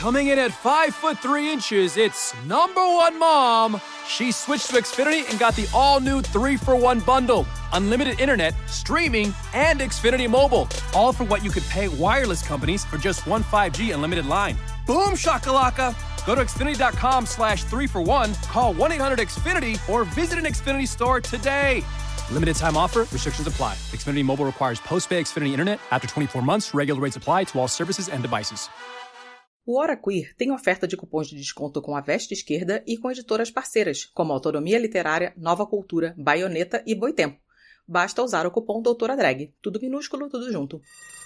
Coming in at 5'3", it's #1 mom. She switched to Xfinity and got the all-new 3-for-1 bundle. Unlimited internet, streaming, and Xfinity Mobile. All for what you could pay wireless companies for just one 5G unlimited line. Boom shakalaka! Go to Xfinity.com/3for1, call 1-800-XFINITY, or visit an Xfinity store today. Limited time offer, restrictions apply. Xfinity Mobile requires post-pay Xfinity internet. After 24 months, regular rates apply to all services and devices. O Hora Queer tem oferta de cupons de desconto com a Veste Esquerda e com editoras parceiras, como Autonomia Literária, Nova Cultura, Baioneta e Boitempo. Basta usar o cupom Doutora Drag. Tudo minúsculo, tudo junto.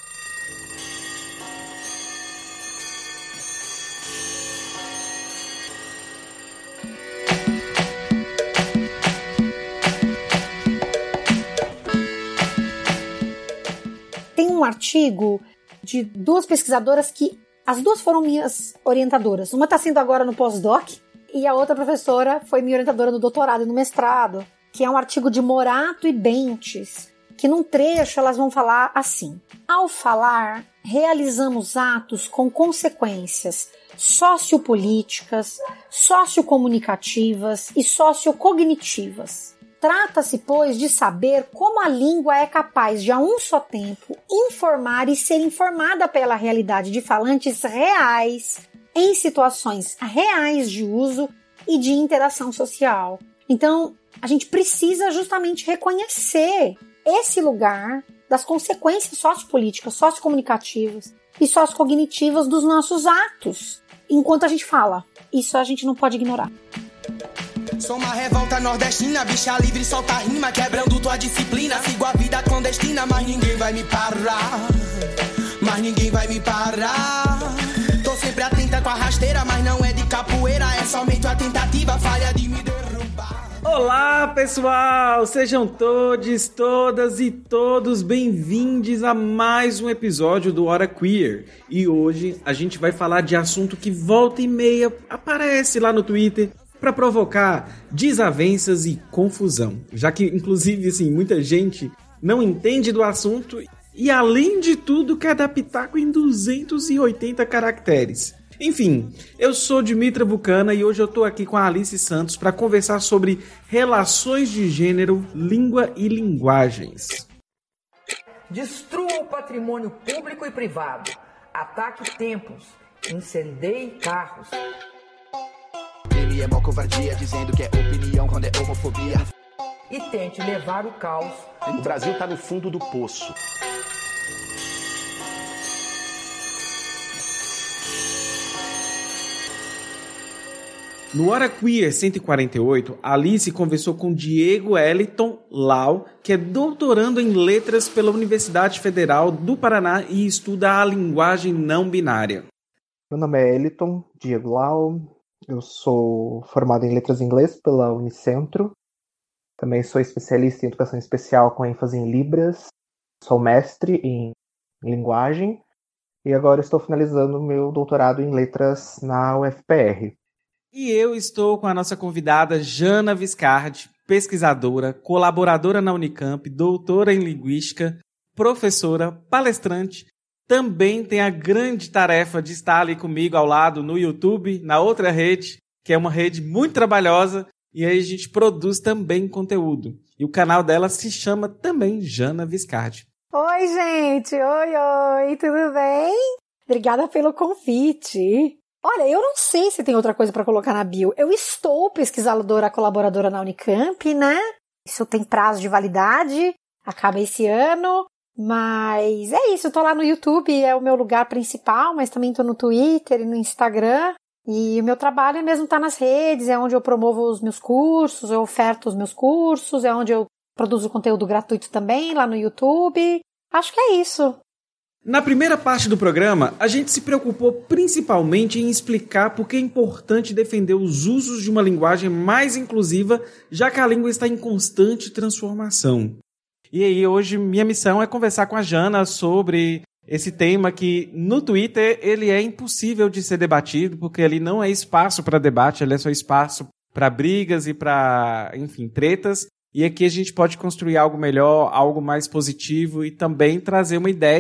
Tem um artigo de duas pesquisadoras que as duas foram minhas orientadoras. Uma está sendo agora no pós-doc e a outra professora foi minha orientadora no doutorado e no mestrado, que é um artigo de Morato e Bentes, que num trecho elas vão falar assim: ao falar, realizamos atos com consequências sociopolíticas, sociocomunicativas e sociocognitivas. Trata-se, pois, de saber como a língua é capaz de, a um só tempo, informar e ser informada pela realidade de falantes reais, em situações reais de uso e de interação social. Então, a gente precisa justamente reconhecer esse lugar das consequências sociopolíticas, sociocomunicativas e sociocognitivas dos nossos atos, enquanto a gente fala. Isso a gente não pode ignorar. Sou uma revolta nordestina, bicha livre, solta rima, quebrando tua disciplina. Sigo a vida clandestina, mas ninguém vai me parar. Mas ninguém vai me parar. Tô sempre atenta com a rasteira, mas não é de capoeira, é somente uma tentativa falha de me derrubar. Olá, pessoal! Sejam todos, todas e todos bem-vindos a mais um episódio do Hora Queer. E hoje a gente vai falar de assunto que volta e meia aparece lá no Twitter para provocar desavenças e confusão, já que, inclusive, assim, muita gente não entende do assunto e, além de tudo, quer dar pitaco em 280 caracteres. Enfim, eu sou Dimitra Bucana e hoje eu tô aqui com a Alice Santos para conversar sobre relações de gênero, língua e linguagens. Destrua o patrimônio público e privado, ataque templos, incendeie carros. Ele é mó covardia, dizendo que é opinião quando é homofobia. E tente levar o caos. O Brasil tá no fundo do poço. No Hora Queer 148, Alice conversou com Diego Eliton Lau, que é doutorando em letras pela Universidade Federal do Paraná e estuda a linguagem não binária. Meu nome é Eliton Diego Lau. Eu sou formado em letras em inglês pela Unicentro. Também sou especialista em educação especial com ênfase em Libras. Sou mestre em linguagem. E agora estou finalizando meu doutorado em letras na UFPR. E eu estou com a nossa convidada Jana Viscardi, pesquisadora, colaboradora na Unicamp, doutora em linguística, professora, palestrante. Também tem a grande tarefa de estar ali comigo ao lado no YouTube, na outra rede, que é uma rede muito trabalhosa, e aí a gente produz também conteúdo. E o canal dela se chama também Jana Viscardi. Oi, gente! Oi, tudo bem? Obrigada pelo convite. Olha, eu não sei se tem outra coisa para colocar na bio. Eu estou pesquisadora colaboradora na Unicamp, né? Isso tem prazo de validade, acaba esse ano. Mas é isso, eu tô lá no YouTube, é o meu lugar principal, mas também tô no Twitter e no Instagram. E o meu trabalho é mesmo estar nas redes, é onde eu promovo os meus cursos, eu oferto os meus cursos, é onde eu produzo conteúdo gratuito também, lá no YouTube. Acho que é isso. Na primeira parte do programa, a gente se preocupou principalmente em explicar por que é importante defender os usos de uma linguagem mais inclusiva, já que a língua está em constante transformação. E aí, hoje, minha missão é conversar com a Jana sobre esse tema que, no Twitter, ele é impossível de ser debatido, porque ele não é espaço para debate, ele é só espaço para brigas e para, enfim, tretas. E aqui a gente pode construir algo melhor, algo mais positivo e também trazer uma ideia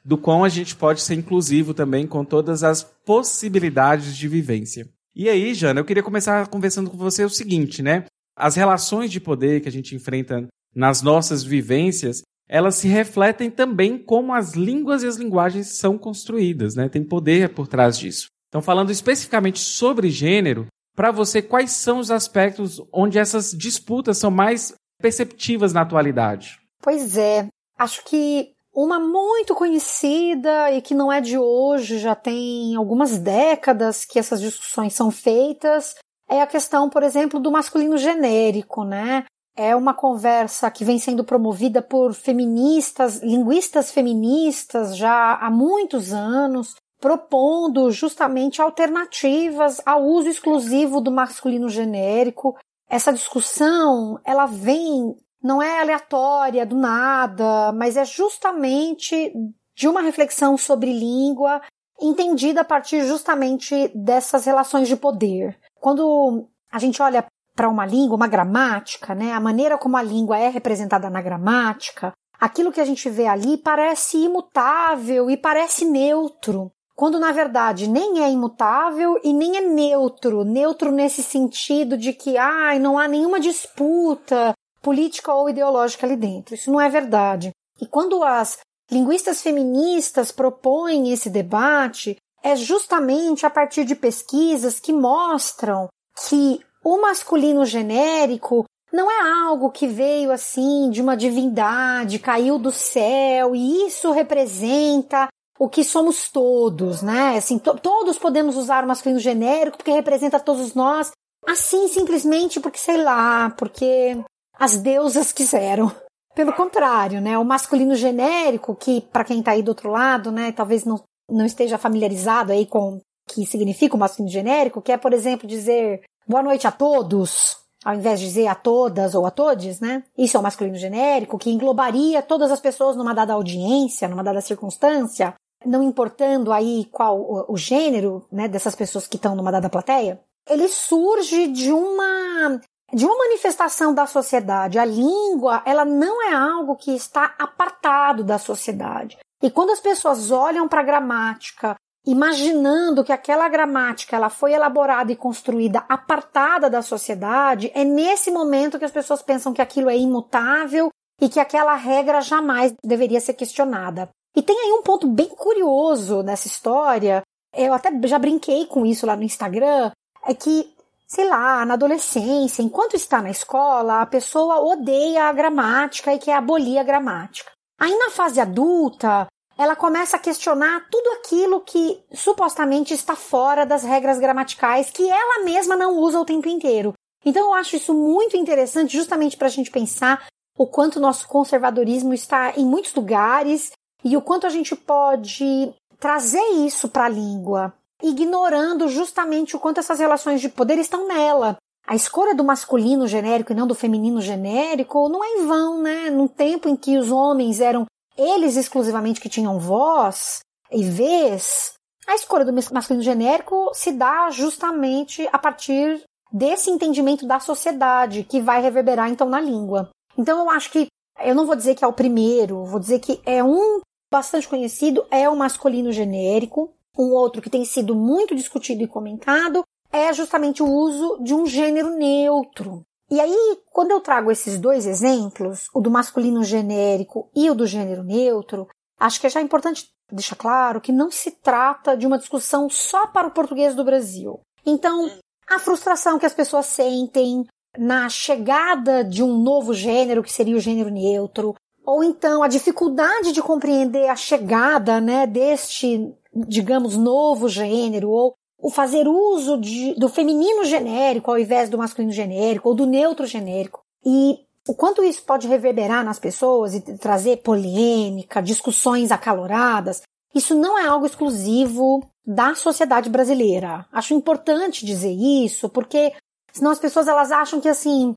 do quão a gente pode ser inclusivo também com todas as possibilidades de vivência. E aí, Jana, eu queria começar conversando com você o seguinte, né? As relações de poder que a gente enfrenta nas nossas vivências, elas se refletem também como as línguas e as linguagens são construídas, né? Tem poder por trás disso. Então, falando especificamente sobre gênero, para você, quais são os aspectos onde essas disputas são mais perceptivas na atualidade? Pois é, acho que uma muito conhecida e que não é de hoje, já tem algumas décadas que essas discussões são feitas, é a questão, por exemplo, do masculino genérico, né? É uma conversa que vem sendo promovida por feministas, linguistas feministas já há muitos anos, propondo justamente alternativas ao uso exclusivo do masculino genérico. Essa discussão, ela vem, não é aleatória, do nada, mas é justamente de uma reflexão sobre língua, entendida a partir justamente dessas relações de poder. Quando a gente olha para uma língua, uma gramática, né, a maneira como a língua é representada na gramática, aquilo que a gente vê ali parece imutável e parece neutro, quando na verdade nem é imutável e nem é neutro. Neutro nesse sentido de que não há nenhuma disputa política ou ideológica ali dentro. Isso não é verdade. E quando as linguistas feministas propõem esse debate, é justamente a partir de pesquisas que mostram que o masculino genérico não é algo que veio assim de uma divindade, caiu do céu, e isso representa o que somos todos, né? Assim, todos podemos usar o masculino genérico porque representa todos nós, assim simplesmente porque, sei lá, porque as deusas quiseram. Pelo contrário, né? O masculino genérico, que para quem está aí do outro lado, né, talvez não esteja familiarizado aí com o que significa o masculino genérico, que é, por exemplo, dizer boa noite a todos, ao invés de dizer a todas ou a todes, né? Isso é o masculino genérico, que englobaria todas as pessoas numa dada audiência, numa dada circunstância, não importando aí qual o gênero, né, dessas pessoas que estão numa dada plateia. Ele surge de uma manifestação da sociedade. A língua, ela não é algo que está apartado da sociedade. E quando as pessoas olham para a gramática, imaginando que aquela gramática ela foi elaborada e construída apartada da sociedade, é nesse momento que as pessoas pensam que aquilo é imutável e que aquela regra jamais deveria ser questionada. E tem aí um ponto bem curioso nessa história, eu até já brinquei com isso lá no Instagram, é que, sei lá, na adolescência, enquanto está na escola, a pessoa odeia a gramática e quer abolir a gramática. Aí na fase adulta, ela começa a questionar tudo aquilo que supostamente está fora das regras gramaticais que ela mesma não usa o tempo inteiro. Então eu acho isso muito interessante justamente para a gente pensar o quanto o nosso conservadorismo está em muitos lugares e o quanto a gente pode trazer isso para a língua, ignorando justamente o quanto essas relações de poder estão nela. A escolha do masculino genérico e não do feminino genérico não é em vão, né? Num tempo em que os homens eram eles exclusivamente que tinham voz e vez, a escolha do masculino genérico se dá justamente a partir desse entendimento da sociedade que vai reverberar então na língua. Então eu acho que, eu não vou dizer que é o primeiro, vou dizer que é um bastante conhecido, é o masculino genérico. Um outro que tem sido muito discutido e comentado é justamente o uso de um gênero neutro. E aí, quando eu trago esses dois exemplos, o do masculino genérico e o do gênero neutro, acho que é já importante deixar claro que não se trata de uma discussão só para o português do Brasil. Então, a frustração que as pessoas sentem na chegada de um novo gênero, que seria o gênero neutro, ou então a dificuldade de compreender a chegada, né, deste, digamos, novo gênero, ou o fazer uso do feminino genérico ao invés do masculino genérico, ou do neutro genérico. E o quanto isso pode reverberar nas pessoas e trazer polêmica, discussões acaloradas, isso não é algo exclusivo da sociedade brasileira. Acho importante dizer isso, porque senão as pessoas elas acham que assim,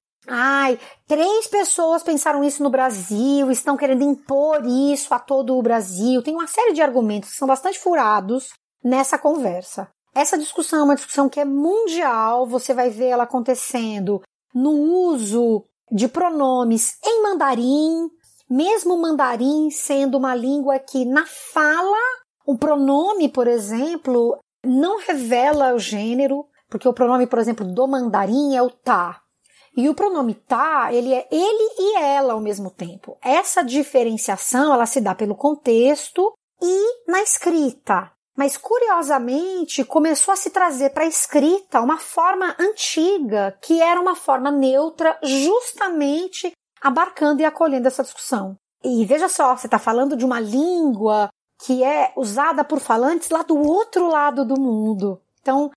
3 pessoas pensaram isso no Brasil, estão querendo impor isso a todo o Brasil. Tem uma série de argumentos que são bastante furados nessa conversa. Essa discussão é uma discussão que é mundial, você vai ver ela acontecendo no uso de pronomes em mandarim, mesmo o mandarim sendo uma língua que na fala, o pronome, por exemplo, não revela o gênero, porque o pronome, por exemplo, do mandarim é o tá. E o pronome tá, ele é ele e ela ao mesmo tempo. Essa diferenciação, ela se dá pelo contexto e na escrita. Mas, curiosamente, começou a se trazer para a escrita uma forma antiga, que era uma forma neutra, justamente abarcando e acolhendo essa discussão. E veja só, você está falando de uma língua que é usada por falantes lá do outro lado do mundo. Então,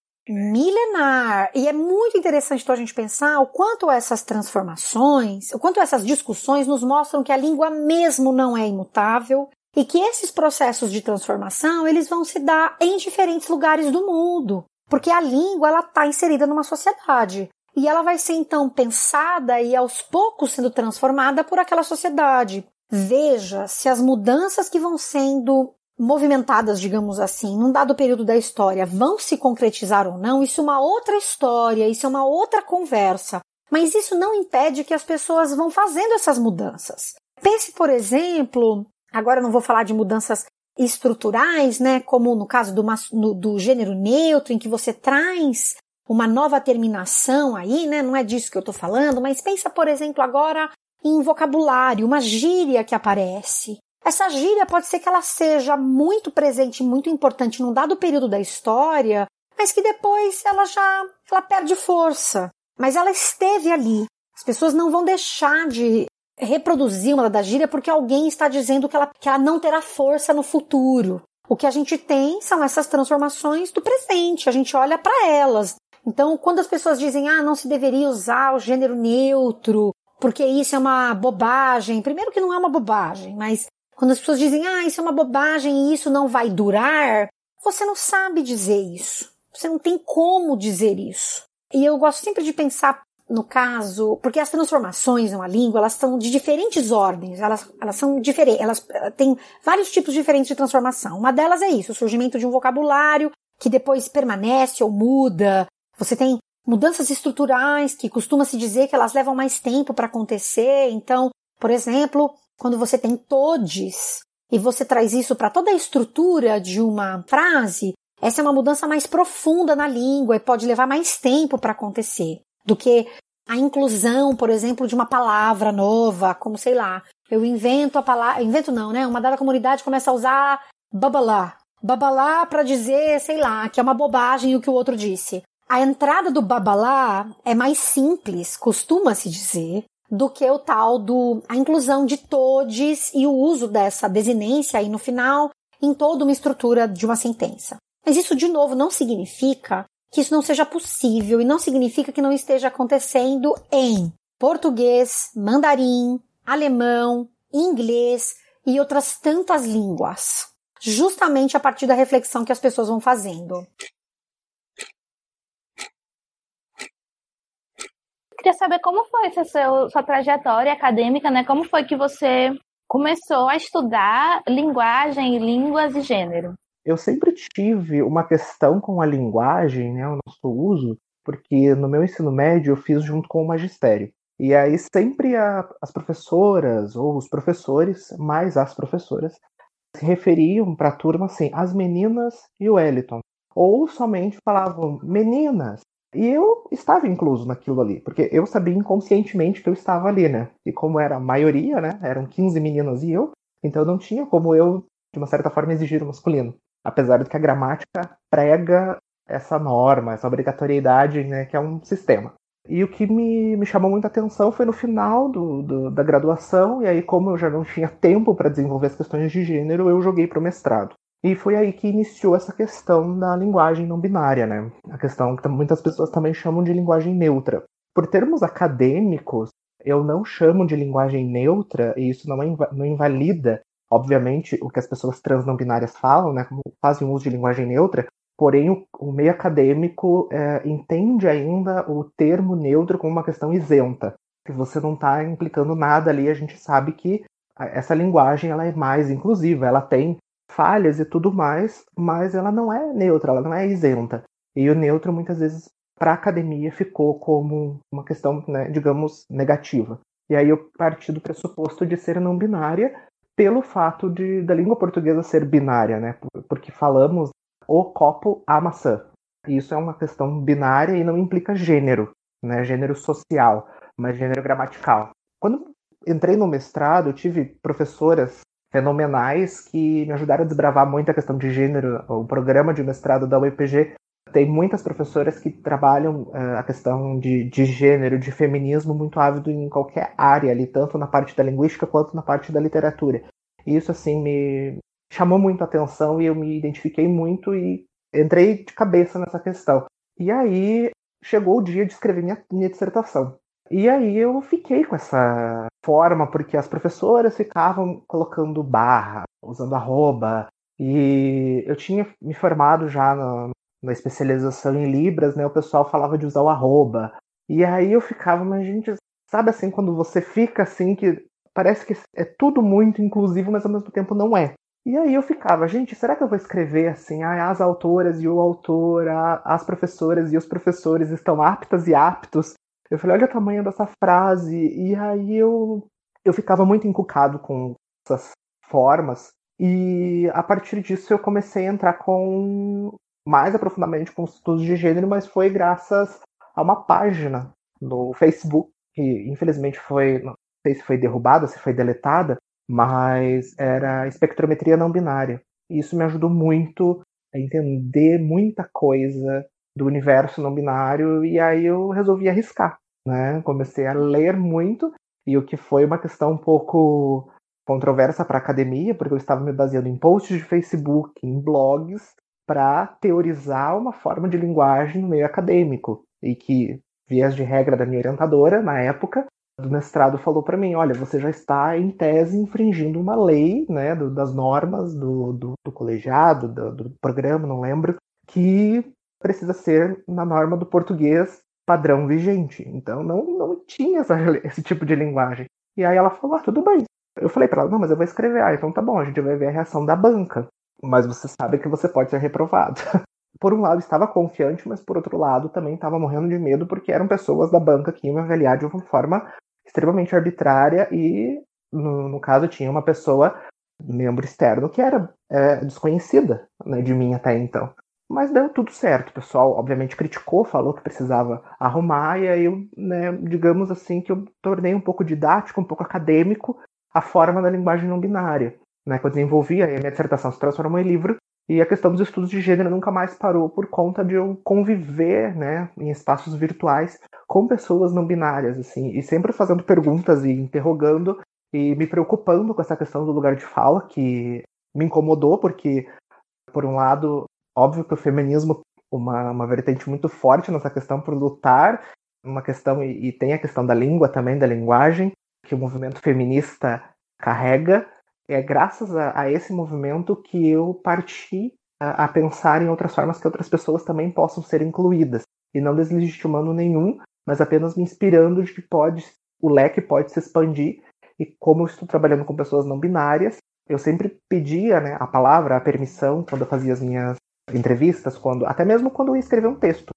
milenar. E é muito interessante então, a gente pensar o quanto essas transformações, o quanto essas discussões nos mostram que a língua mesmo não é imutável e que esses processos de transformação, eles vão se dar em diferentes lugares do mundo. Porque a língua, ela está inserida numa sociedade. E ela vai ser, então, pensada e aos poucos sendo transformada por aquela sociedade. Veja se as mudanças que vão sendo movimentadas, digamos assim, num dado período da história, vão se concretizar ou não, isso é uma outra história, isso é uma outra conversa. Mas isso não impede que as pessoas vão fazendo essas mudanças. Pense, por exemplo, agora eu não vou falar de mudanças estruturais, né, como no caso do gênero neutro, em que você traz uma nova terminação aí, né, não é disso que eu estou falando, mas pensa, por exemplo, agora em vocabulário, uma gíria que aparece. Essa gíria pode ser que ela seja muito presente, muito importante num dado período da história, mas que depois ela perde força. Mas ela esteve ali. As pessoas não vão deixar de reproduzir uma da gíria porque alguém está dizendo que ela não terá força no futuro. O que a gente tem são essas transformações do presente, a gente olha para elas. Então, quando as pessoas dizem, não se deveria usar o gênero neutro, porque isso é uma bobagem, primeiro que não é uma bobagem, mas quando as pessoas dizem, isso é uma bobagem e isso não vai durar, você não sabe dizer isso. Você não tem como dizer isso. E eu gosto sempre de pensar no caso, porque as transformações numa língua, elas são de diferentes ordens, elas são diferentes, elas têm vários tipos diferentes de transformação. Uma delas é isso, o surgimento de um vocabulário que depois permanece ou muda. Você tem mudanças estruturais que costuma-se dizer que elas levam mais tempo para acontecer. Então, por exemplo, quando você tem todes e você traz isso para toda a estrutura de uma frase, essa é uma mudança mais profunda na língua e pode levar mais tempo para acontecer do que a inclusão, por exemplo, de uma palavra nova, como, sei lá, eu invento a palavra, invento não, né? Uma dada comunidade começa a usar babalá. Babalá para dizer, sei lá, que é uma bobagem o que o outro disse. A entrada do babalá é mais simples, costuma-se dizer, do que o tal a inclusão de todes e o uso dessa desinência aí no final em toda uma estrutura de uma sentença. Mas isso, de novo, não significa que isso não seja possível e não significa que não esteja acontecendo em português, mandarim, alemão, inglês e outras tantas línguas. Justamente a partir da reflexão que as pessoas vão fazendo. Queria saber como foi essa sua trajetória acadêmica, né? Como foi que você começou a estudar linguagem, línguas e gênero? Eu sempre tive uma questão com a linguagem, né, o nosso uso, porque no meu ensino médio eu fiz junto com o magistério. E aí sempre as professoras ou os professores, mais as professoras, se referiam para a turma assim, as meninas e o Wellington. Ou somente falavam meninas. E eu estava incluso naquilo ali, porque eu sabia inconscientemente que eu estava ali, né? E como era a maioria, né? Eram 15 meninas e eu, então não tinha como eu, de uma certa forma, exigir o masculino. Apesar de que a gramática prega essa norma, essa obrigatoriedade, né? Que é um sistema. E o que me chamou muita atenção foi no final da graduação, e aí como eu já não tinha tempo para desenvolver as questões de gênero, eu joguei para o mestrado. E foi aí que iniciou essa questão da linguagem não binária, né? A questão que muitas pessoas também chamam de linguagem neutra. Por termos acadêmicos, eu não chamo de linguagem neutra, e isso não invalida, obviamente, o que as pessoas trans não binárias falam, né? Como fazem uso de linguagem neutra, porém o meio acadêmico entende ainda o termo neutro como uma questão isenta. Que você não está implicando nada ali, a gente sabe que essa linguagem ela é mais inclusiva, ela tem falhas e tudo mais, mas ela não é neutra, ela não é isenta. E o neutro, muitas vezes, para a academia, ficou como uma questão, né, digamos, negativa. E aí eu parti do pressuposto de ser não binária pelo fato da língua portuguesa ser binária, né? Porque falamos o copo, a maçã. E isso é uma questão binária e não implica gênero, né? Gênero social, mas gênero gramatical. Quando entrei no mestrado, eu tive professoras fenomenais que me ajudaram a desbravar muito a questão de gênero. O programa de mestrado da UEPG tem muitas professoras que trabalham a questão de gênero, de feminismo muito ávido em qualquer área ali, tanto na parte da linguística quanto na parte da literatura. E isso, assim, me chamou muito a atenção e eu me identifiquei muito e entrei de cabeça nessa questão. E aí chegou o dia de escrever minha dissertação. E aí eu fiquei com essa forma, porque as professoras ficavam colocando barra, usando arroba, e eu tinha me formado já na especialização em Libras, né? O pessoal falava de usar o arroba. E aí eu ficava, mas gente, sabe assim, quando você fica assim, que parece que é tudo muito inclusivo, mas ao mesmo tempo não é. E aí eu ficava, gente, será que eu vou escrever assim, as autoras e o autor, as professoras e os professores estão aptas e aptos? Eu falei, olha o tamanho dessa frase. E aí eu ficava muito encucado com essas formas. E a partir disso eu comecei a entrar mais aprofundadamente com estudos de gênero, mas foi graças a uma página no Facebook, que infelizmente não sei se foi derrubada, se foi deletada, mas era espectrometria não binária. E isso me ajudou muito a entender muita coisa do universo não binário, e aí eu resolvi arriscar, né? Comecei a ler muito, e o que foi uma questão um pouco controversa para a academia, porque eu estava me baseando em posts de Facebook, em blogs, para teorizar uma forma de linguagem no meio acadêmico, e que, vias de regra da minha orientadora, na época, do mestrado, falou para mim, olha, você já está, em tese, infringindo uma lei, né, das normas do colegiado, do programa, não lembro, que precisa ser na norma do português padrão vigente. Então não tinha esse tipo de linguagem. E aí ela falou, tudo bem. Eu falei para ela, não, mas eu vou escrever. Então tá bom, a gente vai ver a reação da banca. Mas você sabe que você pode ser reprovado. Por um lado estava confiante, mas por outro lado também estava morrendo de medo, porque eram pessoas da banca que iam me avaliar de uma forma extremamente arbitrária e, no caso, tinha uma pessoa, membro externo, que era desconhecida, né, de mim até então. Mas deu tudo certo. O pessoal, obviamente, criticou, falou que precisava arrumar, e aí eu, né, digamos assim, que eu tornei um pouco didático, um pouco acadêmico, a forma da linguagem não binária. Né, que eu desenvolvi, aí a minha dissertação se transformou em livro, e a questão dos estudos de gênero nunca mais parou por conta de eu conviver, né, em espaços virtuais com pessoas não binárias, assim, e sempre fazendo perguntas e interrogando e me preocupando com essa questão do lugar de fala, que me incomodou, porque, por um lado, óbvio que o feminismo uma vertente muito forte nessa questão por lutar, uma questão, e tem a questão da língua também, da linguagem, que o movimento feminista carrega. É graças a esse movimento que eu parti a pensar em outras formas que outras pessoas também possam ser incluídas. E não deslegitimando nenhum, mas apenas me inspirando de que o leque pode se expandir. E como eu estou trabalhando com pessoas não binárias, eu sempre pedia, né, a palavra, a permissão, quando eu fazia as minhas entrevistas, até mesmo quando eu ia escrever um texto.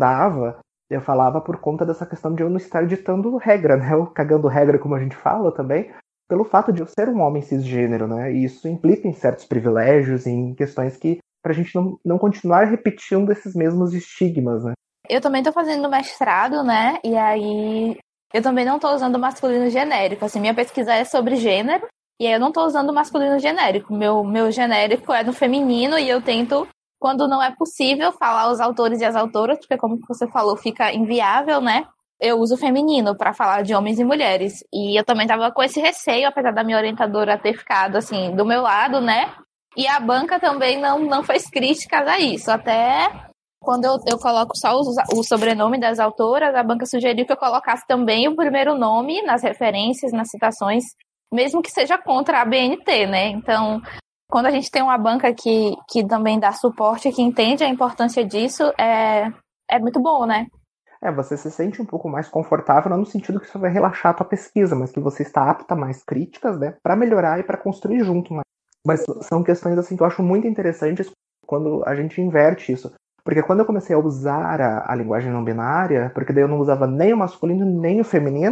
Eu falava por conta dessa questão de eu não estar ditando regra, né, ou cagando regra, como a gente fala também, pelo fato de eu ser um homem cisgênero, né? E isso implica em certos privilégios, em questões que, pra gente não continuar repetindo esses mesmos estigmas, né? Eu também tô fazendo mestrado, né? E aí eu também não tô usando masculino genérico. Assim, minha pesquisa é sobre gênero, e aí eu não tô usando masculino genérico. Meu genérico é no feminino, e eu tento, quando não é possível, falar os autores e as autoras, porque como você falou, fica inviável, né? Eu uso feminino para falar de homens e mulheres. E eu também tava com esse receio, apesar da minha orientadora ter ficado, assim, do meu lado, né? E a banca também não fez críticas a isso. Até quando eu coloco só o sobrenome das autoras, a banca sugeriu que eu colocasse também o primeiro nome nas referências, nas citações, mesmo que seja contra a BNT, né? Então, quando a gente tem uma banca que também dá suporte, que entende a importância disso, é muito bom, né? Você se sente um pouco mais confortável, não no sentido que isso vai relaxar a tua pesquisa, mas que você está apta a mais críticas, né, para melhorar e para construir junto. Mas são questões assim que eu acho muito interessantes quando a gente inverte isso. Porque quando eu comecei a usar a linguagem não binária, porque daí eu não usava nem o masculino nem o feminino,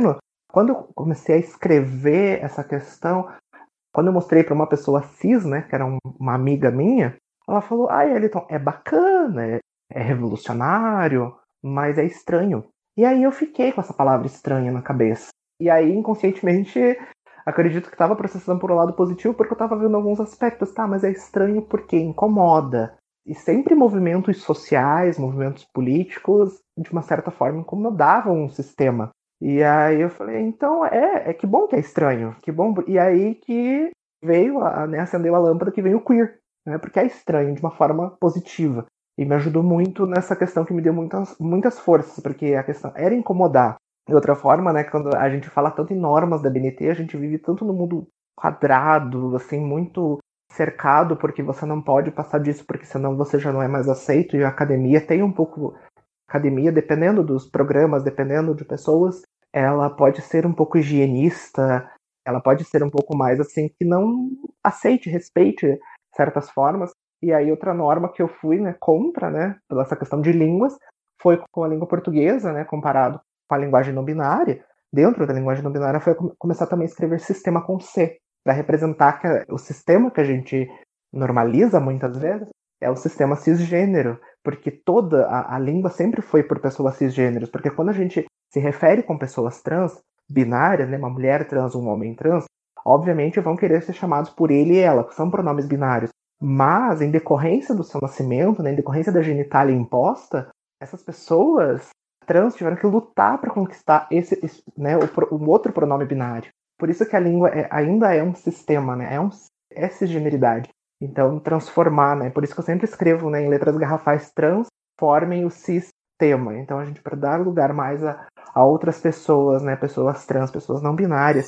Quando eu comecei a escrever essa questão, quando eu mostrei para uma pessoa cis, né, que era uma amiga minha, ela falou, Eliton, é bacana, é revolucionário, mas é estranho. E aí eu fiquei com essa palavra estranha na cabeça. E aí, inconscientemente, acredito que estava processando por um lado positivo, porque eu estava vendo alguns aspectos. Tá, mas é estranho porque incomoda. E sempre movimentos sociais, movimentos políticos, de uma certa forma, incomodavam o sistema. E aí eu falei, então, que bom que é estranho, que bom. E aí que veio, acendeu a lâmpada, que veio o queer, né? Porque é estranho, de uma forma positiva. E me ajudou muito nessa questão, que me deu muitas forças, porque a questão era incomodar. De outra forma, né, quando a gente fala tanto em normas da BNT, a gente vive tanto no mundo quadrado, assim, muito cercado, porque você não pode passar disso, porque senão você já não é mais aceito. E a academia tem um pouco... Academia, dependendo dos programas, dependendo de pessoas, ela pode ser um pouco higienista, ela pode ser um pouco mais assim, que não aceite, respeite certas formas. E aí outra norma que eu fui, né, contra, né, pela essa questão de línguas, foi com a língua portuguesa, né, comparado com a linguagem não binária. Dentro da linguagem não binária foi começar também a escrever sistema com C, para representar que o sistema que a gente normaliza muitas vezes é o sistema cisgênero, porque toda a língua sempre foi por pessoas cisgêneros, porque quando a gente se refere com pessoas trans, binárias, né, uma mulher trans, um homem trans, obviamente vão querer ser chamados por ele e ela, que são pronomes binários. Mas, em decorrência do seu nascimento, né, em decorrência da genitália imposta, essas pessoas trans tiveram que lutar para conquistar né, o outro pronome binário. Por isso que a língua ainda é um sistema, né, é cisgeneridade. Então, transformar, né? Por isso que eu sempre escrevo, né, em letras garrafais, transformem o sistema. Então, a gente, para dar lugar mais a outras pessoas, né, pessoas trans, pessoas não binárias.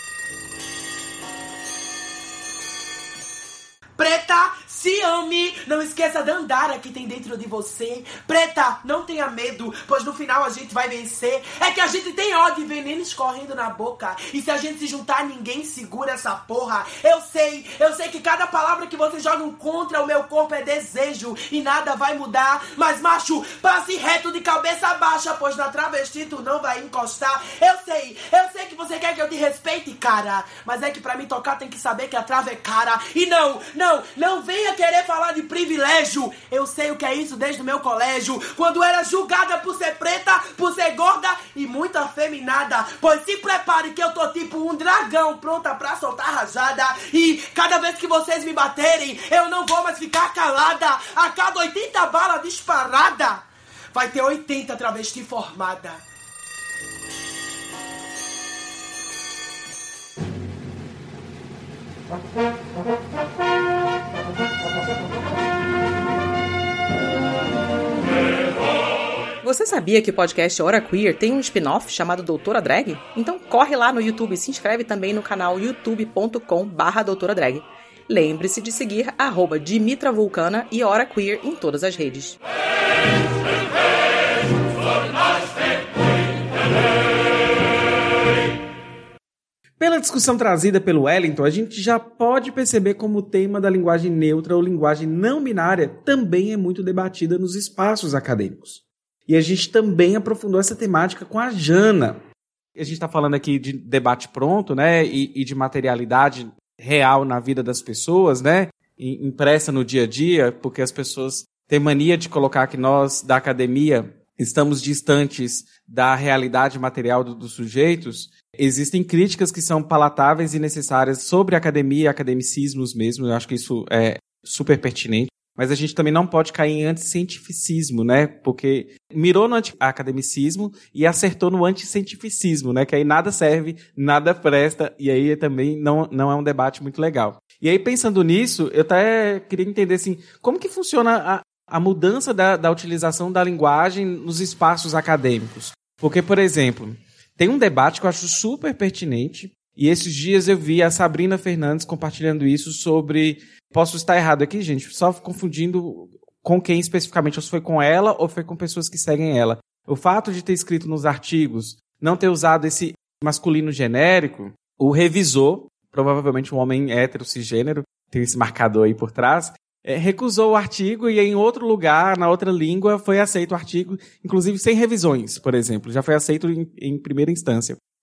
Preta, se ame, não esqueça da andara que tem dentro de você. Preta, não tenha medo, pois no final a gente vai vencer. É que a gente tem ódio e veneno escorrendo na boca. E se a gente se juntar, ninguém segura essa porra. Eu sei que cada palavra que vocês jogam contra o meu corpo é desejo e nada vai mudar. Mas macho, passe reto de cabeça baixa, pois na travesti tu não vai encostar. Eu sei que você quer que eu te respeite, cara. Mas é que pra me tocar tem que saber que a trava é cara. E não venha querer falar de privilégio. Eu sei o que é isso desde o meu colégio, quando era julgada por ser preta, por ser gorda e muito afeminada. Pois se prepare que eu tô tipo um dragão, pronta pra soltar rajada. E cada vez que vocês me baterem, eu não vou mais ficar calada. A cada 80 balas disparada, vai ter 80 travesti formada. Você sabia que o podcast Hora Queer tem um spin-off chamado Doutora Drag? Então corre lá no YouTube e se inscreve também no canal youtube.com/doutoradrag. Lembre-se de seguir @Dimitra Vulcana e Hora Queer em todas as redes. Pela discussão trazida pelo Wellington, a gente já pode perceber como o tema da linguagem neutra ou linguagem não binária também é muito debatida nos espaços acadêmicos. E a gente também aprofundou essa temática com a Jana. A gente está falando aqui de debate pronto, né, e de materialidade real na vida das pessoas, né, impressa no dia a dia, porque as pessoas têm mania de colocar que nós, da academia, estamos distantes da realidade material dos sujeitos. Existem críticas que são palatáveis e necessárias sobre a academia e academicismos mesmo. Eu acho que isso é super pertinente. Mas a gente também não pode cair em anticientificismo, né? Porque mirou no academicismo e acertou no anticientificismo, né? Que aí nada serve, nada presta, e aí também não é um debate muito legal. E aí, pensando nisso, eu até queria entender, assim, como que funciona a mudança da utilização da linguagem nos espaços acadêmicos. Porque, por exemplo, tem um debate que eu acho super pertinente, e esses dias eu vi a Sabrina Fernandes compartilhando isso sobre... Posso estar errado aqui, gente, só confundindo com quem especificamente, ou se foi com ela ou foi com pessoas que seguem ela. O fato de ter escrito nos artigos, não ter usado esse masculino genérico, o revisor, provavelmente um homem hétero cisgênero, tem esse marcador aí por trás, recusou o artigo e em outro lugar, na outra língua, foi aceito o artigo, inclusive sem revisões, por exemplo, já foi aceito em primeira instância.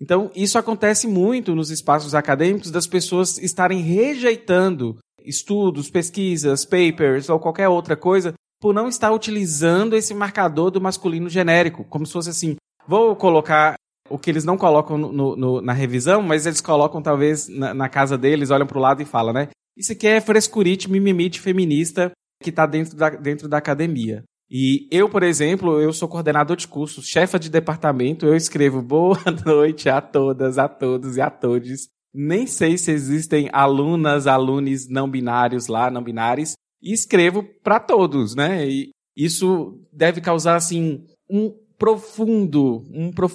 Então, isso acontece muito nos espaços acadêmicos das pessoas estarem rejeitando estudos, pesquisas, papers ou qualquer outra coisa por não estar utilizando esse marcador do masculino genérico, como se fosse assim, vou colocar o que eles não colocam na revisão, mas eles colocam talvez na casa deles, olham para o lado e falam, né? Isso aqui é frescurite, mimimite feminista que está dentro da academia. E eu, por exemplo, eu sou coordenador de cursos, chefa de departamento, eu escrevo boa noite a todas, a todos e a todes. Nem sei se existem alunas, alunos não binários lá, não binários, e escrevo para todos, né? E isso deve causar, assim, um profundo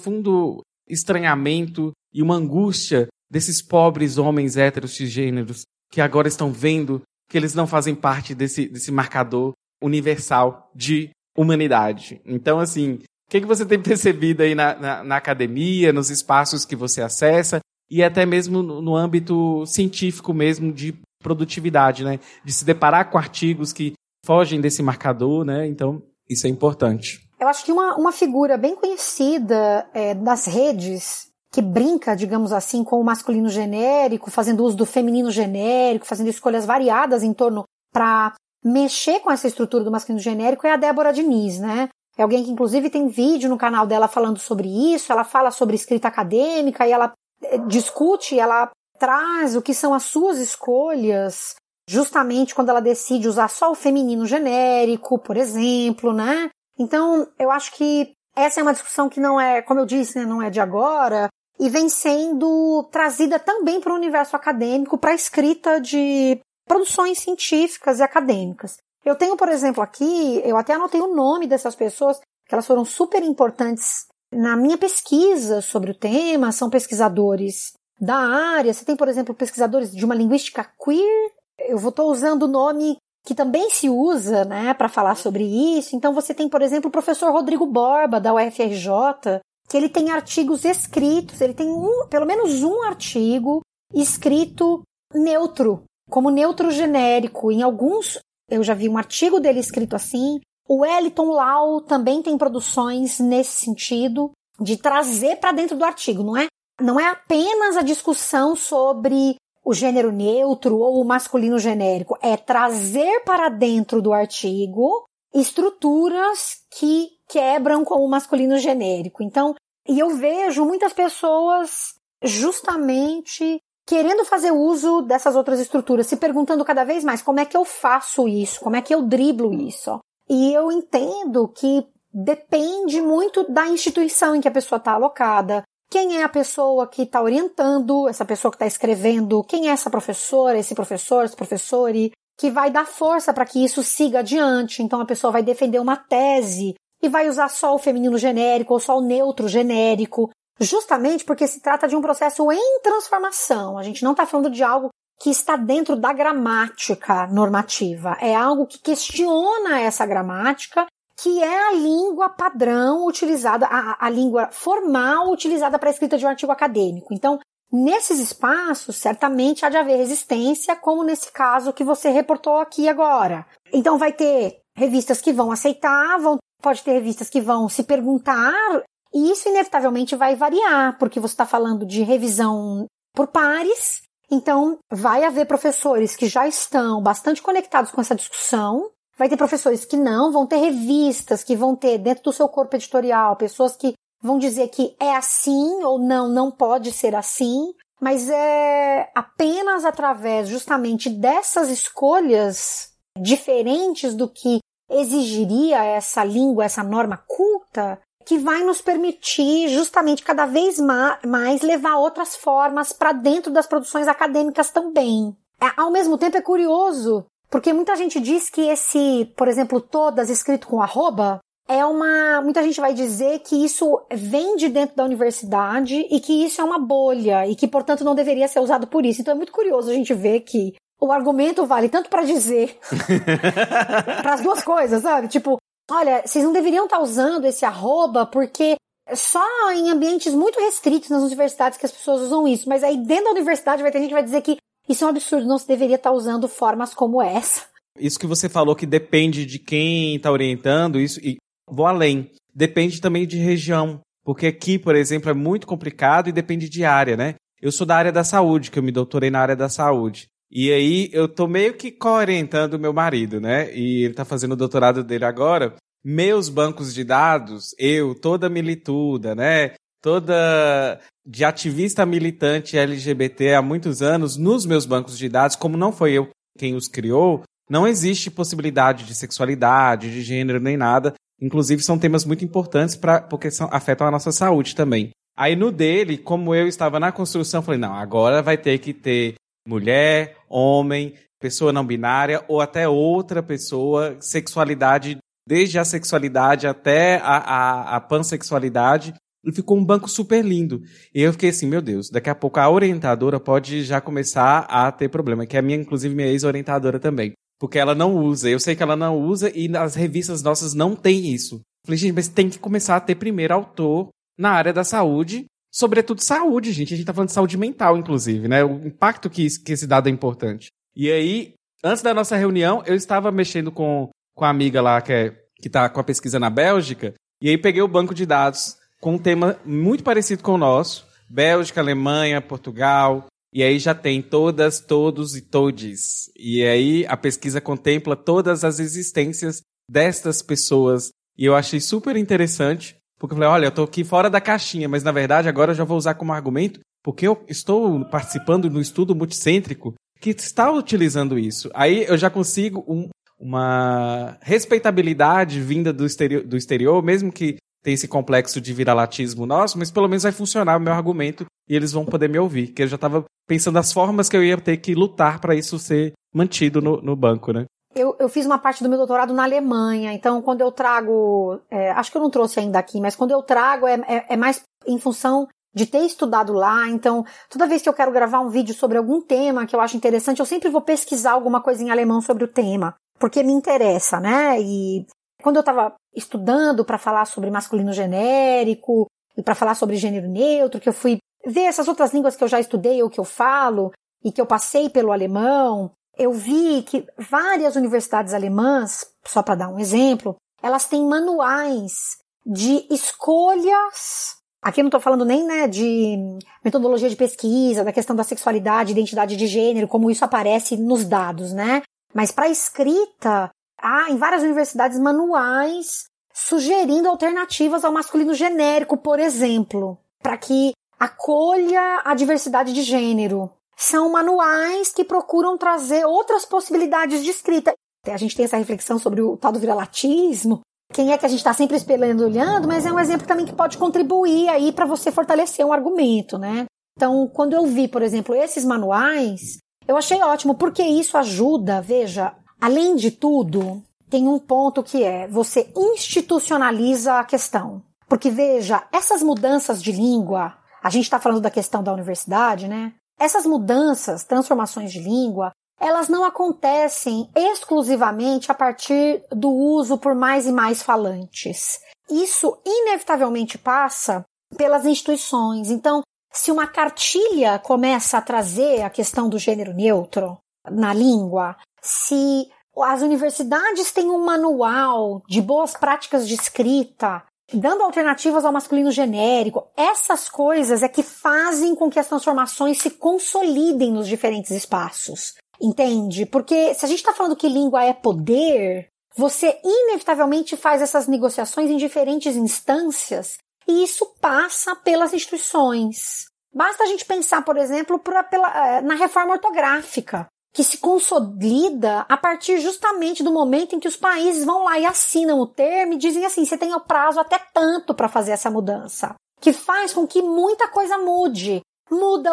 estranhamento e uma angústia desses pobres homens héteros cisgêneros que agora estão vendo que eles não fazem parte desse marcador universal de humanidade. Então, assim, o que você tem percebido aí na academia, nos espaços que você acessa e até mesmo no âmbito científico mesmo de produtividade, né? De se deparar com artigos que fogem desse marcador, né? Então, isso é importante. Eu acho que uma figura bem conhecida das redes, que brinca, digamos assim, com o masculino genérico, fazendo uso do feminino genérico, fazendo escolhas variadas em torno para mexer com essa estrutura do masculino genérico, é a Débora Diniz, né? É alguém que, inclusive, tem vídeo no canal dela falando sobre isso, ela fala sobre escrita acadêmica e ela discute, ela traz o que são as suas escolhas, justamente quando ela decide usar só o feminino genérico, por exemplo, né? Então, eu acho que essa é uma discussão que não é, como eu disse, né, não é de agora, e vem sendo trazida também para o universo acadêmico, para a escrita de produções científicas e acadêmicas. Eu tenho, por exemplo, aqui, eu até anotei o nome dessas pessoas, que elas foram super importantes na minha pesquisa sobre o tema, são pesquisadores da área. Você tem, por exemplo, pesquisadores de uma linguística queer, eu estou usando o nome que também se usa, né, para falar sobre isso. Então você tem, por exemplo, o professor Rodrigo Borba, da UFRJ, que ele tem artigos escritos, ele tem pelo menos um artigo escrito neutro, como neutro genérico. Em alguns, eu já vi um artigo dele escrito assim. O Wellington Lau também tem produções nesse sentido, de trazer para dentro do artigo. Não é apenas a discussão sobre o gênero neutro ou o masculino genérico, é trazer para dentro do artigo estruturas que quebram com o masculino genérico. Então, e eu vejo muitas pessoas justamente querendo fazer uso dessas outras estruturas, se perguntando cada vez mais como é que eu faço isso, como é que eu driblo isso. E eu entendo que depende muito da instituição em que a pessoa está alocada, quem é a pessoa que está orientando, essa pessoa que está escrevendo, quem é essa professora, esse professor, esse professore, que vai dar força para que isso siga adiante. Então a pessoa vai defender uma tese e vai usar só o feminino genérico ou só o neutro genérico, justamente porque se trata de um processo em transformação. A gente não está falando de algo que está dentro da gramática normativa. É algo que questiona essa gramática, que é a língua padrão utilizada, a língua formal utilizada para a escrita de um artigo acadêmico. Então, nesses espaços, certamente há de haver resistência, como nesse caso que você reportou aqui agora. Então, vai ter revistas que vão aceitar, pode ter revistas que vão se perguntar, e isso inevitavelmente vai variar, porque você está falando de revisão por pares. Então, vai haver professores que já estão bastante conectados com essa discussão, vai ter professores que não, vão ter revistas que vão ter dentro do seu corpo editorial pessoas que vão dizer que é assim ou não pode ser assim, mas é apenas através justamente dessas escolhas diferentes do que exigiria essa língua, essa norma culta, que vai nos permitir justamente cada vez mais levar outras formas para dentro das produções acadêmicas também. Ao mesmo tempo é curioso, porque muita gente diz que esse, por exemplo, todas escrito com arroba, muita gente vai dizer que isso vem de dentro da universidade e que isso é uma bolha e que, portanto, não deveria ser usado por isso. Então é muito curioso a gente ver que o argumento vale tanto para dizer para as duas coisas, sabe? Tipo, olha, vocês não deveriam estar usando esse arroba porque só em ambientes muito restritos nas universidades que as pessoas usam isso. Mas aí dentro da universidade vai ter gente que vai dizer que isso é um absurdo, não se deveria estar usando formas como essa. Isso que você falou que depende de quem está orientando, isso, e vou além. Depende também de região. Porque aqui, por exemplo, é muito complicado e depende de área, né? Eu sou da área da saúde, que eu me doutorei na área da saúde. E aí eu tô meio que co-orientando o meu marido, né? E ele tá fazendo o doutorado dele agora. Meus bancos de dados, eu, toda milituda, né? Toda de ativista militante LGBT há muitos anos, nos meus bancos de dados, como não foi eu quem os criou, não existe possibilidade de sexualidade, de gênero, nem nada. Inclusive, são temas muito importantes porque afetam a nossa saúde também. Aí, no dele, como eu estava na construção, falei, não, agora vai ter que ter mulher, homem, pessoa não binária ou até outra pessoa, sexualidade, desde a sexualidade até a pansexualidade. E ficou um banco super lindo. E eu fiquei assim, meu Deus, daqui a pouco a orientadora pode já começar a ter problema, que é inclusive minha ex-orientadora também. Porque ela não usa, eu sei que ela não usa e nas revistas nossas não tem isso. Falei, gente, mas tem que começar a ter primeiro autor na área da saúde, sobretudo saúde, gente. A gente tá falando de saúde mental, inclusive, né? O impacto que esse dado é importante. E aí, antes da nossa reunião, eu estava mexendo com a amiga lá que tá com a pesquisa na Bélgica, e aí peguei o banco de dados com um tema muito parecido com o nosso, Bélgica, Alemanha, Portugal, e aí já tem todas, todos e todes. E aí a pesquisa contempla todas as existências destas pessoas. E eu achei super interessante, porque eu falei, olha, eu tô aqui fora da caixinha, mas na verdade agora eu já vou usar como argumento, porque eu estou participando do estudo multicêntrico que está utilizando isso. Aí eu já consigo uma respeitabilidade vinda do exterior, mesmo que tem esse complexo de viralatismo nosso, mas pelo menos vai funcionar o meu argumento e eles vão poder me ouvir, que eu já estava pensando nas formas que eu ia ter que lutar para isso ser mantido no banco, né? Eu fiz uma parte do meu doutorado na Alemanha, então quando eu trago, acho que eu não trouxe ainda aqui, mas quando eu trago é mais em função de ter estudado lá, então toda vez que eu quero gravar um vídeo sobre algum tema que eu acho interessante, eu sempre vou pesquisar alguma coisa em alemão sobre o tema, porque me interessa, né? E quando eu estava estudando para falar sobre masculino genérico e para falar sobre gênero neutro, que eu fui ver essas outras línguas que eu já estudei ou que eu falo e que eu passei pelo alemão, eu vi que várias universidades alemãs, só para dar um exemplo, elas têm manuais de escolhas. Aqui eu não estou falando nem, né, de metodologia de pesquisa, da questão da sexualidade, identidade de gênero, como isso aparece nos dados, né? Mas para escrita, há em várias universidades manuais sugerindo alternativas ao masculino genérico, por exemplo, para que acolha a diversidade de gênero. São manuais que procuram trazer outras possibilidades de escrita. A gente tem essa reflexão sobre o tal do viralatismo, quem é que a gente está sempre espelhando, olhando, mas é um exemplo também que pode contribuir aí para você fortalecer um argumento, né? Então, quando eu vi, por exemplo, esses manuais, eu achei ótimo, porque isso ajuda, veja, além de tudo, tem um ponto que é, você institucionaliza a questão. Porque, veja, essas mudanças de língua, a gente está falando da questão da universidade, né? Essas mudanças, transformações de língua, elas não acontecem exclusivamente a partir do uso por mais e mais falantes. Isso, inevitavelmente, passa pelas instituições. Então, se uma cartilha começa a trazer a questão do gênero neutro na língua, se as universidades têm um manual de boas práticas de escrita, dando alternativas ao masculino genérico, essas coisas é que fazem com que as transformações se consolidem nos diferentes espaços. Entende? Porque se a gente está falando que língua é poder, você inevitavelmente faz essas negociações em diferentes instâncias e isso passa pelas instituições. Basta a gente pensar, por exemplo, na reforma ortográfica, que se consolida a partir justamente do momento em que os países vão lá e assinam o termo e dizem assim, você tem o prazo até tanto para fazer essa mudança, que faz com que muita coisa mude. Muda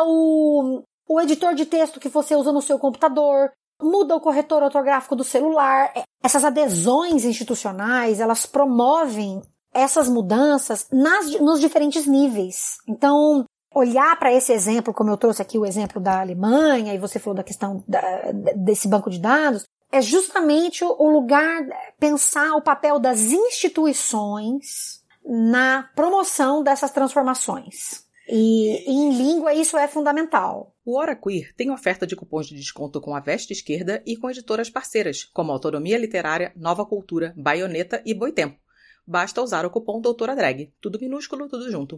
o editor de texto que você usa no seu computador, muda o corretor ortográfico do celular. Essas adesões institucionais, elas promovem essas mudanças nos diferentes níveis. Então, olhar para esse exemplo, como eu trouxe aqui o exemplo da Alemanha, e você falou da questão desse banco de dados, é justamente o lugar, pensar o papel das instituições na promoção dessas transformações. E em língua isso é fundamental. O Hora Queer tem oferta de cupons de desconto com a Veste Esquerda e com editoras parceiras, como Autonomia Literária, Nova Cultura, Baioneta e Boitempo. Basta usar o cupom DoutoraDrag. Tudo minúsculo, tudo junto.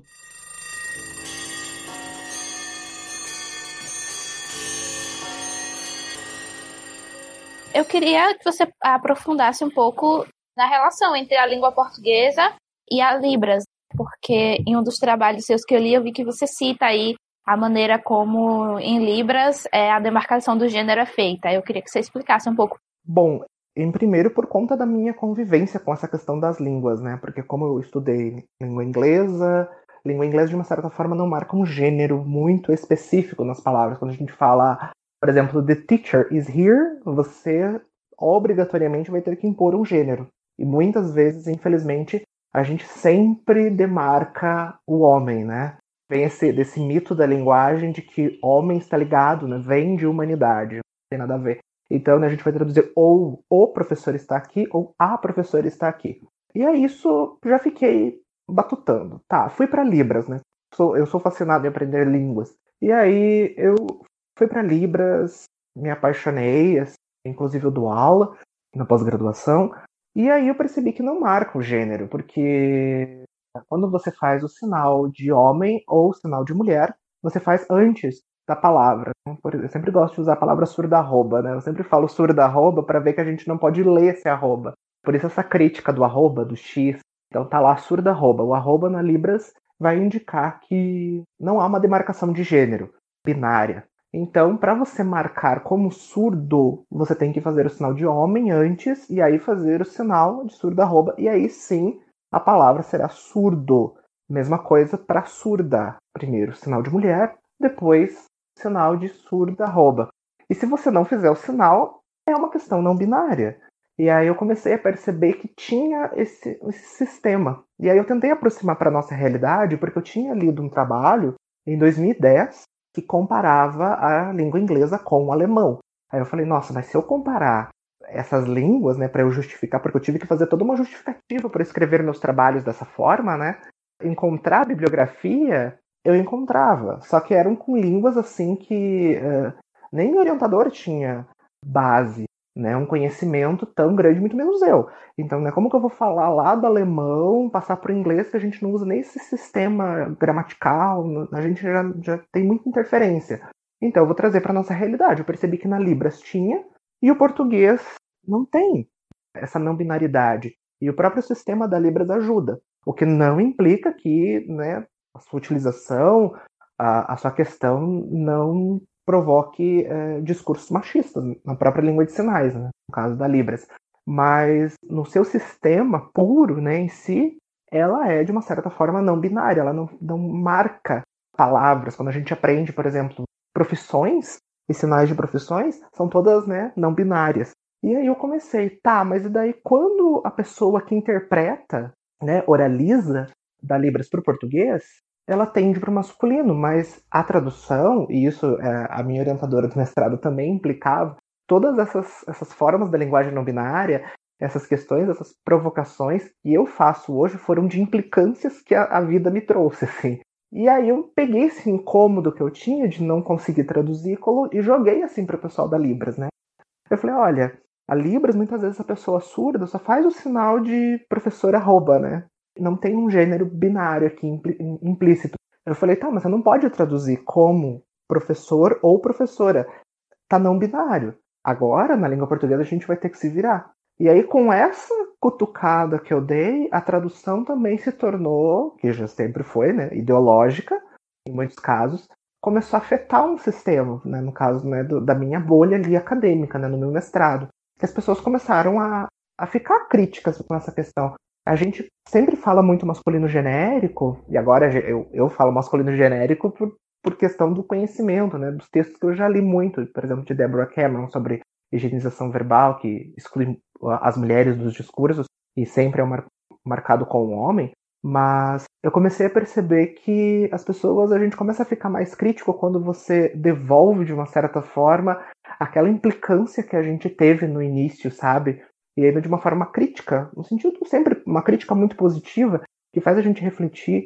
Eu queria que você aprofundasse um pouco na relação entre a língua portuguesa e a Libras, porque em um dos trabalhos seus que eu li, eu vi que você cita aí a maneira como em Libras a demarcação do gênero é feita. Eu queria que você explicasse um pouco. Bom, em primeiro por conta da minha convivência com essa questão das línguas, né? Porque como eu estudei língua inglesa de uma certa forma não marca um gênero muito específico nas palavras. Quando a gente fala, por exemplo, the teacher is here, você obrigatoriamente vai ter que impor um gênero. E muitas vezes, infelizmente, a gente sempre demarca o homem, né? Vem desse mito da linguagem de que homem está ligado, né? Vem de humanidade, não tem nada a ver. Então, né, a gente vai traduzir ou o professor está aqui ou a professora está aqui. E aí isso já fiquei batutando. Tá, fui para Libras, né? Eu sou fascinado em aprender línguas. E aí eu fui para Libras, me apaixonei, assim, inclusive eu dou aula na pós-graduação. E aí eu percebi que não marca o gênero, porque quando você faz o sinal de homem ou o sinal de mulher, você faz antes da palavra. Eu sempre gosto de usar a palavra surda-arroba, né? Eu sempre falo surda-arroba para ver que a gente não pode ler esse arroba. Por isso essa crítica do arroba, do X. Então tá lá surda-arroba. O arroba na Libras vai indicar que não há uma demarcação de gênero binária. Então, para você marcar como surdo, você tem que fazer o sinal de homem antes e aí fazer o sinal de surda-arroba. E aí sim, a palavra será surdo. Mesma coisa para surda. Primeiro sinal de mulher, depois sinal de surda-arroba. E se você não fizer o sinal, é uma questão não binária. E aí eu comecei a perceber que tinha esse sistema. E aí eu tentei aproximar para a nossa realidade, porque eu tinha lido um trabalho em 2010 que comparava a língua inglesa com o alemão. Aí eu falei, nossa, mas se eu comparar essas línguas, né, para eu justificar, porque eu tive que fazer toda uma justificativa para escrever meus trabalhos dessa forma, né, encontrar a bibliografia, eu encontrava. Só que eram com línguas assim que nem meu orientador tinha base, né, um conhecimento tão grande, muito menos eu. Então, né, como que eu vou falar lá do alemão, passar para o inglês, que a gente não usa nem esse sistema gramatical, a gente já tem muita interferência. Então, eu vou trazer para a nossa realidade. Eu percebi que na Libras tinha, e o português não tem essa não binaridade. E o próprio sistema da Libras ajuda. O que não implica que, né, a sua utilização, a sua questão não provoque discursos machistas na própria língua de sinais, né, no caso da Libras. Mas no seu sistema puro, né, em si, ela é de uma certa forma não binária, ela não marca palavras. Quando a gente aprende, por exemplo, profissões e sinais de profissões, são todas, né, não binárias. E aí eu comecei, tá, mas e daí quando a pessoa que interpreta, né, oraliza da Libras para o português, ela tende para o masculino, mas a tradução, e isso a minha orientadora do mestrado também implicava, todas essas formas da linguagem não binária, essas questões, essas provocações que eu faço hoje foram de implicâncias que a vida me trouxe, assim. E aí eu peguei esse incômodo que eu tinha de não conseguir traduzir e joguei assim para o pessoal da Libras, né? Eu falei, olha, a Libras, muitas vezes a pessoa surda só faz o sinal de professor arroba, né? Não tem um gênero binário aqui implícito. Eu falei, tá, mas você não pode traduzir como professor ou professora. Tá não binário. Agora, na língua portuguesa, a gente vai ter que se virar. E aí, com essa cutucada que eu dei, a tradução também se tornou, que já sempre foi, né, ideológica, em muitos casos, começou a afetar um sistema, né, no caso, né, da minha bolha ali acadêmica, né, no meu mestrado. Que as pessoas começaram a ficar críticas com essa questão. A gente sempre fala muito masculino genérico, e agora eu falo masculino genérico por questão do conhecimento, né, dos textos que eu já li muito, por exemplo, de Deborah Cameron, sobre higienização verbal, que exclui as mulheres dos discursos, e sempre é marcado com o homem, mas eu comecei a perceber que as pessoas, a gente começa a ficar mais crítico quando você devolve, de uma certa forma, aquela implicância que a gente teve no início, sabe? E ainda de uma forma crítica, no sentido sempre uma crítica muito positiva, que faz a gente refletir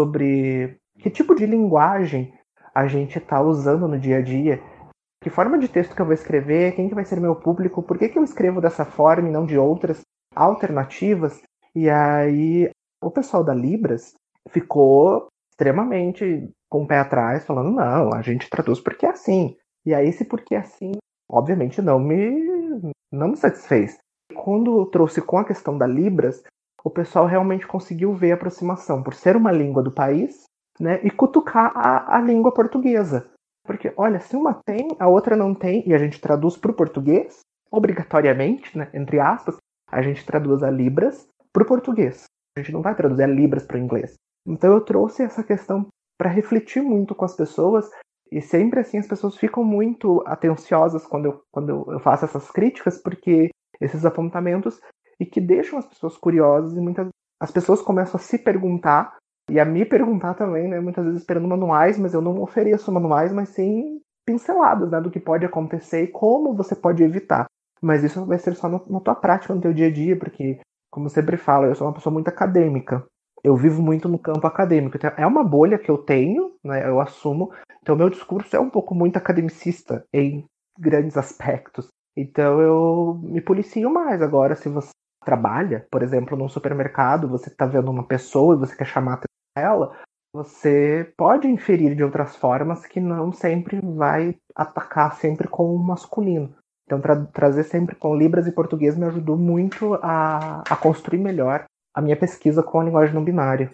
sobre que tipo de linguagem a gente está usando no dia a dia, que forma de texto que eu vou escrever, quem que vai ser meu público, por que eu escrevo dessa forma e não de outras alternativas. E aí o pessoal da Libras ficou extremamente com o pé atrás, falando, não, a gente traduz porque é assim. E aí esse porque é assim, obviamente, não me satisfez. Quando eu trouxe com a questão da Libras, o pessoal realmente conseguiu ver a aproximação, por ser uma língua do país, né, e cutucar a língua portuguesa. Porque, olha, se uma tem, a outra não tem, e a gente traduz para o português, obrigatoriamente, né, entre aspas, a gente traduz a Libras para o português. A gente não vai traduzir a Libras para o inglês. Então eu trouxe essa questão para refletir muito com as pessoas, e sempre assim as pessoas ficam muito atenciosas quando eu faço essas críticas, porque esses apontamentos, e que deixam as pessoas curiosas, e muitas as pessoas começam a se perguntar, e a me perguntar também, né, muitas vezes esperando manuais, mas eu não ofereço manuais, mas sim pinceladas, né, do que pode acontecer e como você pode evitar. Mas isso vai ser só na tua prática, no teu dia a dia, porque, como eu sempre falo, eu sou uma pessoa muito acadêmica. Eu vivo muito no campo acadêmico. Então, é uma bolha que eu tenho, né, eu assumo. Então, o meu discurso é um pouco muito academicista em grandes aspectos. Então, eu me policio mais. Agora, se você trabalha, por exemplo, num supermercado, você está vendo uma pessoa e você quer chamar a atenção dela, você pode inferir de outras formas que não sempre vai atacar sempre com o masculino. Então, trazer sempre com Libras e português me ajudou muito a construir melhor a minha pesquisa com a linguagem não binária.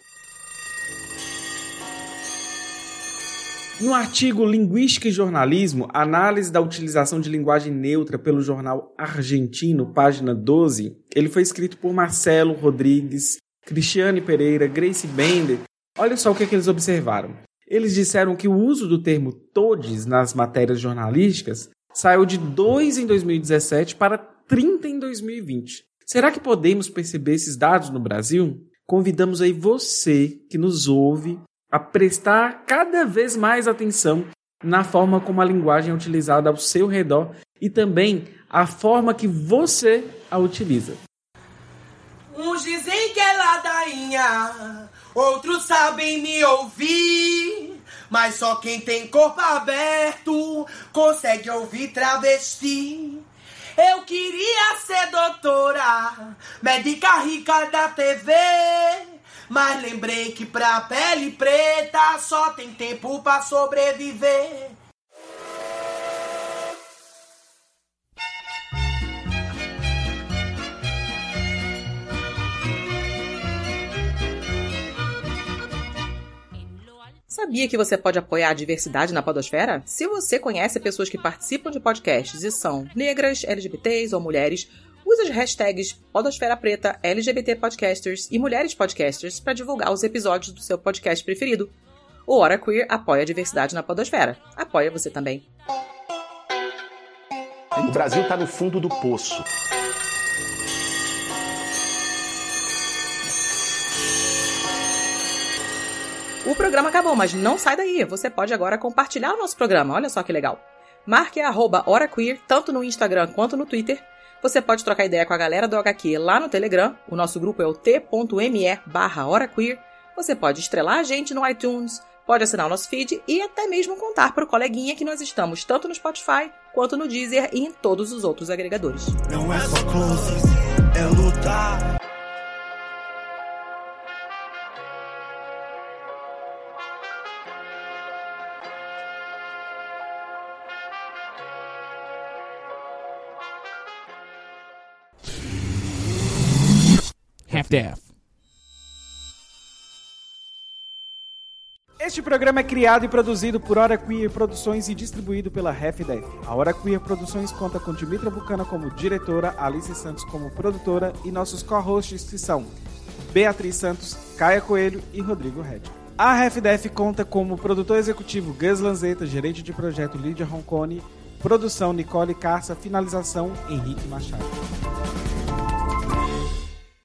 No artigo Linguística e Jornalismo, análise da utilização de linguagem neutra pelo jornal argentino, página 12, ele foi escrito por Marcelo Rodrigues, Cristiane Pereira, Grace Bender. Olha só o que eles observaram. Eles disseram que o uso do termo todes nas matérias jornalísticas saiu de 2 em 2017 para 30 em 2020. Será que podemos perceber esses dados no Brasil? Convidamos aí você que nos ouve a prestar cada vez mais atenção na forma como a linguagem é utilizada ao seu redor e também a forma que você a utiliza. Uns dizem que é ladainha, outros sabem me ouvir, mas só quem tem corpo aberto consegue ouvir travesti. Eu queria ser doutora, médica rica da TV, mas lembrei que pra pele preta só tem tempo pra sobreviver. Sabia que você pode apoiar a diversidade na podosfera? Se você conhece pessoas que participam de podcasts e são negras, LGBTs ou mulheres, use as hashtags Podosfera Preta, LGBT Podcasters e Mulheres Podcasters para divulgar os episódios do seu podcast preferido. O Hora Queer apoia a diversidade na podosfera. Apoia você também. O Brasil está no fundo do poço. O programa acabou, mas não sai daí. Você pode agora compartilhar o nosso programa. Olha só que legal. Marque a @HoraQueer, tanto no Instagram quanto no Twitter. Você pode trocar ideia com a galera do HQ lá no Telegram. O nosso grupo é o t.me/HoraQueer. Você pode estrelar a gente no iTunes, pode assinar o nosso feed e até mesmo contar para o coleguinha que nós estamos tanto no Spotify quanto no Deezer e em todos os outros agregadores. Não é só close, é lutar. Half-Death. Este programa é criado e produzido por Hora Queer Produções e distribuído pela Half-Death. A Hora Queer Produções conta com Dimitra Bucana como diretora, Alice Santos como produtora e nossos co-hosts que são Beatriz Santos, Caia Coelho e Rodrigo Red. A Half-Death conta como produtor executivo Gus Lanzetta, gerente de projeto Lídia Roncone, produção Nicole Carça, finalização Henrique Machado.